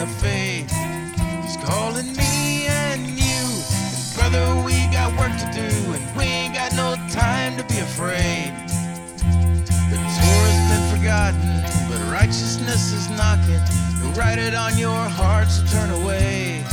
the faith. He's calling me and you. And brother, we got work to do, and we ain't got no time to be afraid. The Torah's been forgotten, but righteousness is knocking. He'll write it on your heart, so turn away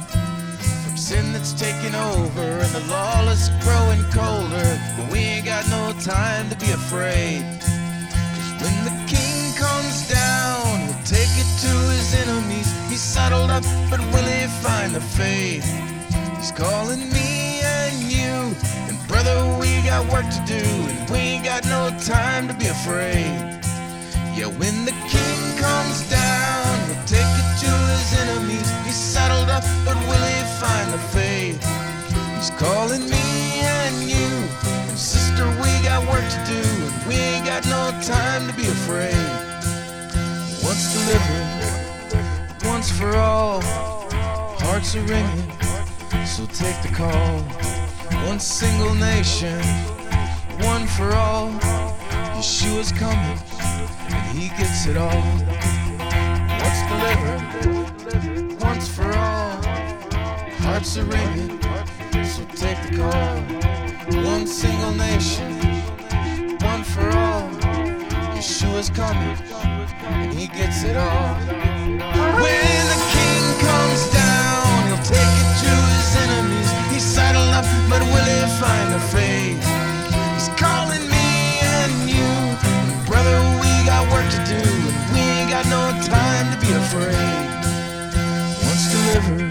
from sin that's taking over, and the lawless growing colder. But we ain't got no time to be afraid. 'Cause when the king comes down, he'll take it to his enemies. He's saddled up, but will he find the faith? He's calling me and you, and brother, we got work to do, and we ain't got no time to be afraid. Yeah, when the king comes down, he'll take it to his enemies. He's saddled up, but will he find the faith? He's calling me and you, and sister, we got work to do, and we ain't got no time to be afraid. Once delivered, once for all, hearts are ringing, so take the call. One single nation, one for all. Yeshua's coming, and he gets it all. Once delivered, once for all, hearts are ringing, so take the call. One single nation, one for all. Yeshua's coming, and he gets it all. When the king comes down, he'll take it to his enemies. He's saddled up, but will he find the faith? He's calling me and you, and brother, we got work to do, and we ain't got no time to be afraid. Once delivered,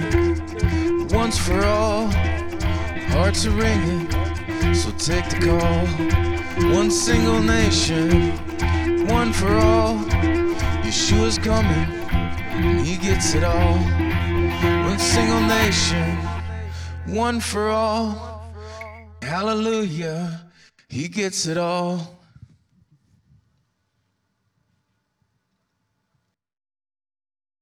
once for all, hearts are ringing, so take the call. One single nation, one for all. Yeshua's coming, and he gets it all. One single nation, one for all. Hallelujah, he gets it all.